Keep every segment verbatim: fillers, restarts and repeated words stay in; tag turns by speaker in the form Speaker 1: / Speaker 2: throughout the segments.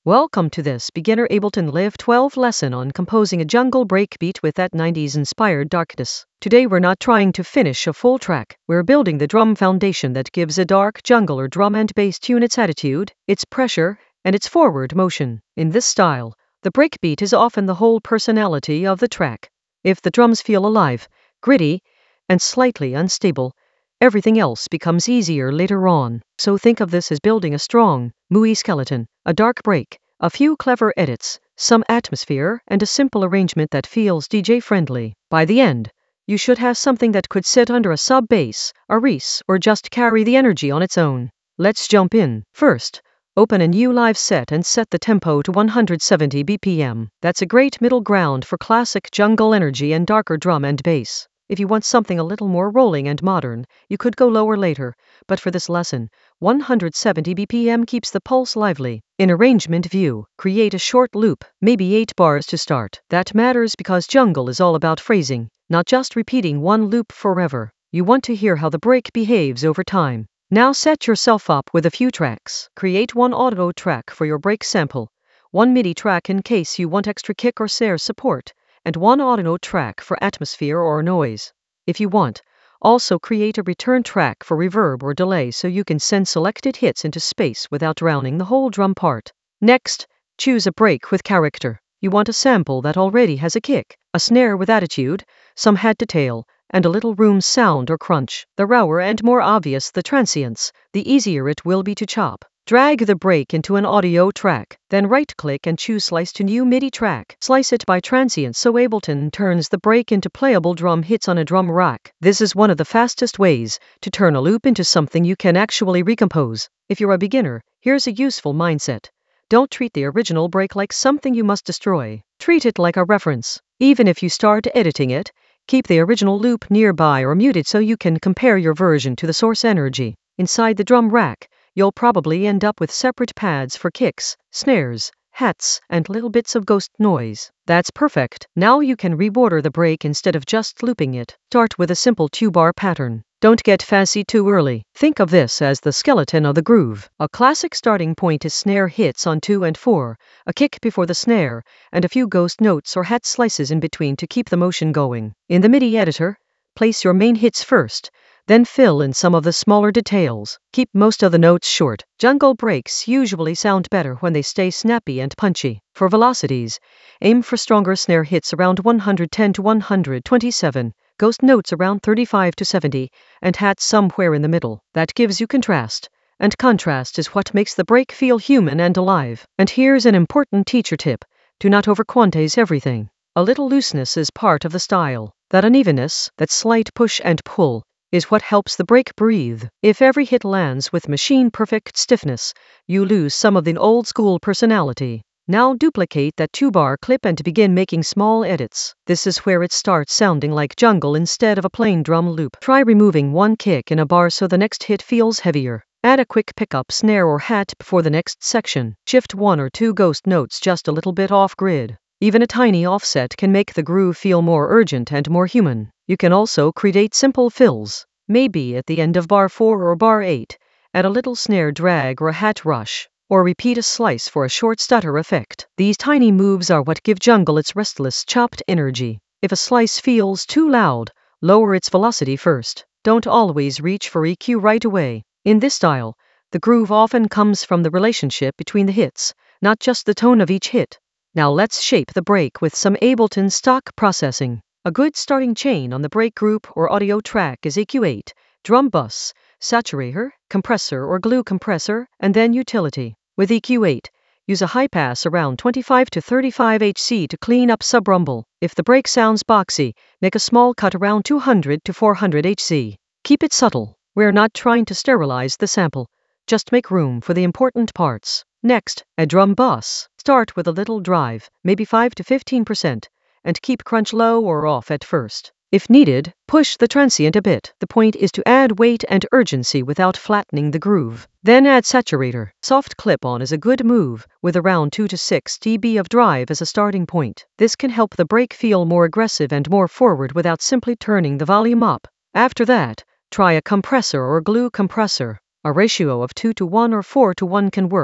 Speaker 1: Welcome to this beginner Ableton Live twelve lesson on composing a jungle breakbeat with that nineties inspired darkness. Today we're not trying to finish a full track, we're building the drum foundation that gives a dark jungle or drum and bass tune its attitude, its pressure, and its forward motion. In this style, the breakbeat is often the whole personality of the track. If the drums feel alive, gritty, and slightly unstable, everything else becomes easier later on. So think of this as building a strong, mooey skeleton, a dark break, a few clever edits, some atmosphere, and a simple arrangement that feels D J-friendly. By the end, you should have something that could sit under a sub-bass, a reese, or just carry the energy on its own. Let's jump in. First, open a new live set and set the tempo to one hundred seventy B P M. That's a great middle ground for classic jungle energy and darker drum and bass. If you want something a little more rolling and modern, you could go lower later, but for this lesson, one hundred seventy B P M keeps the pulse lively. In arrangement view, create a short loop, maybe eight bars to start. That matters because jungle is all about phrasing, not just repeating one loop forever. You want to hear how the break behaves over time. Now set yourself up with a few tracks. Create one audio track for your break sample, one MIDI track in case you want extra kick or snare support, and one audio track for atmosphere or noise. If you want, also create a return track for reverb or delay so you can send selected hits into space without drowning the whole drum part. Next, choose a break with character. You want a sample that already has a kick, a snare with attitude, some head detail, and a little room sound or crunch. The rawer and more obvious the transients, the easier it will be to chop. Drag the break into an audio track, then right-click and choose Slice to New MIDI track. Slice it by transients so Ableton turns the break into playable drum hits on a drum rack. This is one of the fastest ways to turn a loop into something you can actually recompose. If you're a beginner, here's a useful mindset. Don't treat the original break like something you must destroy. Treat it like a reference. Even if you start editing it, keep the original loop nearby or muted so you can compare your version to the source energy. Inside the drum rack, you'll probably end up with separate pads for kicks, snares, hats, and little bits of ghost noise. That's perfect. Now you can reborder the break instead of just looping it. Start with a simple two-bar pattern. Don't get fancy too early. Think of this as the skeleton of the groove. A classic starting point is snare hits on two and four, a kick before the snare, and a few ghost notes or hat slices in between to keep the motion going. In the MIDI editor, place your main hits first, then fill in some of the smaller details. Keep most of the notes short. Jungle breaks usually sound better when they stay snappy and punchy. For velocities, aim for stronger snare hits around one hundred ten to one hundred twenty-seven, ghost notes around thirty-five to seventy, and hats somewhere in the middle. That gives you contrast, and contrast is what makes the break feel human and alive. And here's an important teacher tip: do not overquantize everything. A little looseness is part of the style. That unevenness, that slight push and pull, is what helps the break breathe. If every hit lands with machine-perfect stiffness, you lose some of the old-school personality. Now duplicate that two-bar clip and begin making small edits. This is where it starts sounding like jungle instead of a plain drum loop. Try removing one kick in a bar so the next hit feels heavier. Add a quick pickup snare or hat before the next section. Shift one or two ghost notes just a little bit off-grid. Even a tiny offset can make the groove feel more urgent and more human. You can also create simple fills. Maybe at the end of bar four or bar eight, add a little snare drag or a hat rush, or repeat a slice for a short stutter effect. These tiny moves are what give jungle its restless, chopped energy. If a slice feels too loud, lower its velocity first. Don't always reach for E Q right away. In this style, the groove often comes from the relationship between the hits, not just the tone of each hit. Now let's shape the break with some Ableton stock processing. A good starting chain on the break group or audio track is E Q eight, drum bus, saturator, compressor or glue compressor, and then utility. With E Q eight, use a high pass around twenty-five to thirty-five hertz to clean up sub-rumble. If the break sounds boxy, make a small cut around two hundred to four hundred hertz. Keep it subtle. We're not trying to sterilize the sample, just make room for the important parts. Next, a drum bus. Start with a little drive, maybe five to fifteen percent, and keep crunch low or off at first. If needed, push the transient a bit. The point is to add weight and urgency without flattening the groove. Then add saturator. Soft clip-on is a good move, with around two to six decibels of drive as a starting point. This can help the break feel more aggressive and more forward without simply turning the volume up. After that, try a compressor or glue compressor. A ratio of two to one or four to one can work,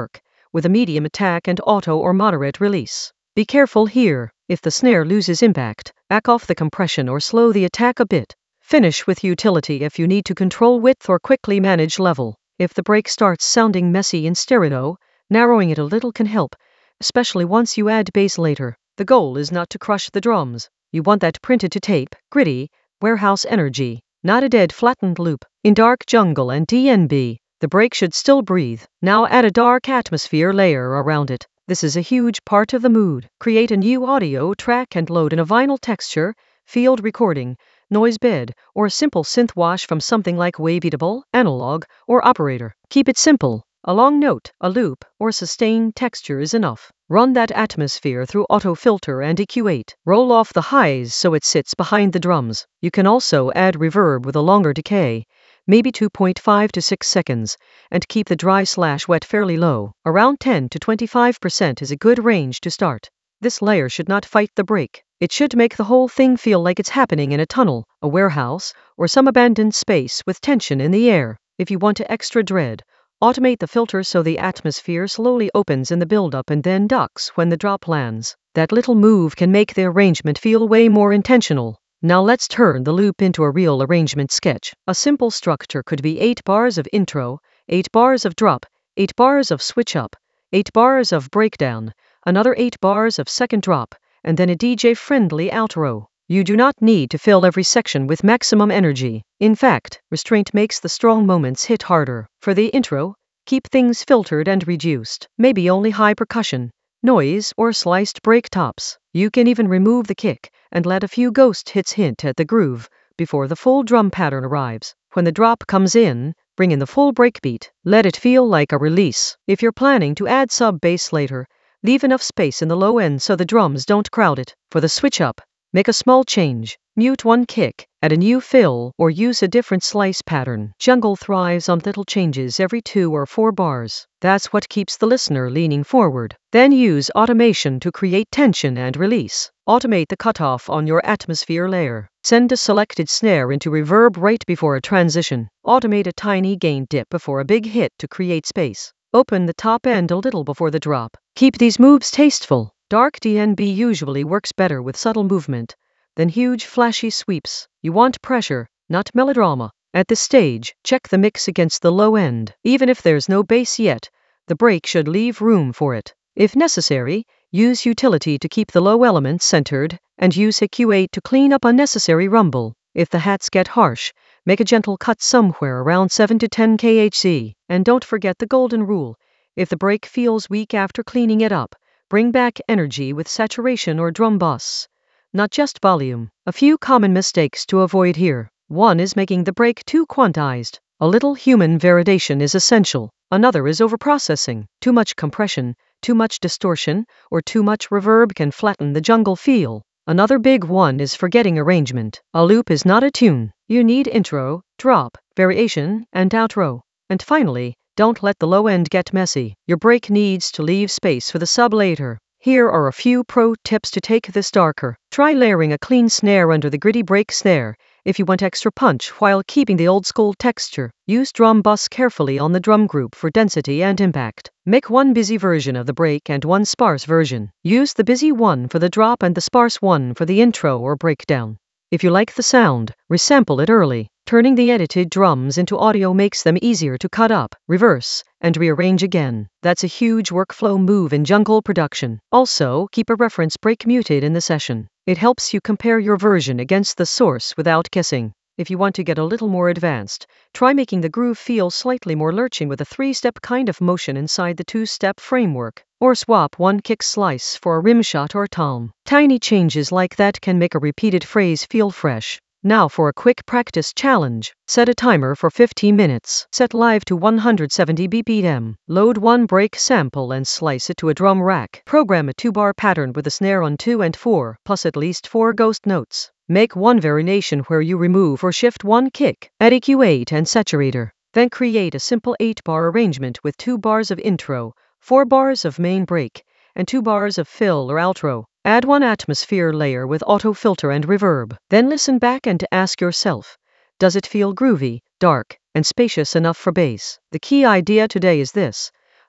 Speaker 1: with a medium attack and auto or moderate release. Be careful here. If the snare loses impact, back off the compression or slow the attack a bit. Finish with utility if you need to control width or quickly manage level. If the break starts sounding messy in stereo, narrowing it a little can help, especially once you add bass later. The goal is not to crush the drums. You want that printed to tape, gritty, warehouse energy, not a dead flattened loop. In dark jungle and D N B, the break should still breathe. Now add a dark atmosphere layer around it. This is a huge part of the mood. Create a new audio track and load in a vinyl texture, field recording, noise bed, or a simple synth wash from something like Waveatable, Analog, or Operator. Keep it simple. A long note, a loop, or sustained texture is enough. Run that atmosphere through Auto Filter and E Q eight. Roll off the highs so it sits behind the drums. You can also add reverb with a longer decay, maybe two point five to six seconds, and keep the dry slash wet fairly low. Around ten to twenty-five percent is a good range to start. This layer should not fight the break. It should make the whole thing feel like it's happening in a tunnel, a warehouse, or some abandoned space with tension in the air. If you want to extra dread, automate the filter so the atmosphere slowly opens in the build-up and then ducks when the drop lands. That little move can make the arrangement feel way more intentional. Now let's turn the loop into a real arrangement sketch. A simple structure could be eight bars of intro, eight bars of drop, eight bars of switch up, eight bars of breakdown, another eight bars of second drop, and then a D J-friendly outro. You do not need to fill every section with maximum energy. In fact, restraint makes the strong moments hit harder. For the intro, keep things filtered and reduced. Maybe only high percussion, noise, or sliced break tops. You can even remove the kick and let a few ghost hits hint at the groove before the full drum pattern arrives. When the drop comes in, bring in the full breakbeat. Let it feel like a release. If you're planning to add sub-bass later, leave enough space in the low end so the drums don't crowd it. For the switch up, make a small change. Mute one kick, add a new fill, or use a different slice pattern. Jungle thrives on little changes every two or four bars. That's what keeps the listener leaning forward. Then use automation to create tension and release. Automate the cutoff on your atmosphere layer. Send a selected snare into reverb right before a transition. Automate a tiny gain dip before a big hit to create space. Open the top end a little before the drop. Keep these moves tasteful. Dark D N B usually works better with subtle movement than huge flashy sweeps. You want pressure, not melodrama. At this stage, check the mix against the low end. Even if there's no bass yet, the break should leave room for it. If necessary, use utility to keep the low elements centered, and use E Q eight to clean up unnecessary rumble. If the hats get harsh, make a gentle cut somewhere around seven to ten K H Z. And don't forget the golden rule. If the break feels weak after cleaning it up, bring back energy with saturation or drum bus, not just volume. A few common mistakes to avoid here. One is making the break too quantized. A little human validation is essential. Another is overprocessing. Too much compression, too much distortion, or too much reverb can flatten the jungle feel. Another big one is forgetting arrangement. A loop is not a tune. You need intro, drop, variation, and outro. And finally, don't let the low end get messy. Your break needs to leave space for the sub later. Here are a few pro tips to take this darker. Try layering a clean snare under the gritty break snare if you want extra punch while keeping the old school texture. Use drum bus carefully on the drum group for density and impact. Make one busy version of the break and one sparse version. Use the busy one for the drop and the sparse one for the intro or breakdown. If you like the sound, resample it early. Turning the edited drums into audio makes them easier to cut up, reverse, and rearrange again. That's a huge workflow move in jungle production. Also, keep a reference break muted in the session. It helps you compare your version against the source without guessing. If you want to get a little more advanced, try making the groove feel slightly more lurching with a three-step kind of motion inside the two-step framework. Or swap one kick slice for a rim shot or tom. Tiny changes like that can make a repeated phrase feel fresh. Now for a quick practice challenge. Set a timer for fifteen minutes. Set live to one hundred seventy B P M. Load one break sample and slice it to a drum rack. Program a two-bar pattern with a snare on two and four, plus at least four ghost notes. Make one variation where you remove or shift one kick. Add E Q eight and saturator. Then create a simple eight-bar arrangement with two bars of intro, four bars of main break, and two bars of fill or outro. Add one atmosphere layer with auto filter and reverb. Then listen back and ask yourself, does it feel groovy, dark, and spacious enough for bass? The key idea today is this.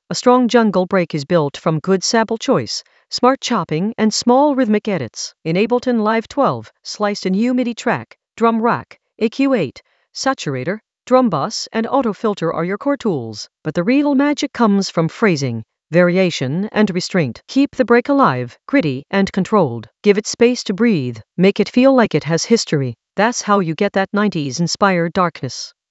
Speaker 1: A strong jungle break is built from good sample choice, smart chopping, and small rhythmic edits. In Ableton Live twelve, sliced and U MIDI track, drum rack, A Q eight, saturator, drum bus, and auto filter are your core tools. But the real magic comes from phrasing, variation, and restraint. Keep the break alive, gritty, and controlled. Give it space to breathe. Make it feel like it has history. That's how you get that nineties inspired darkness.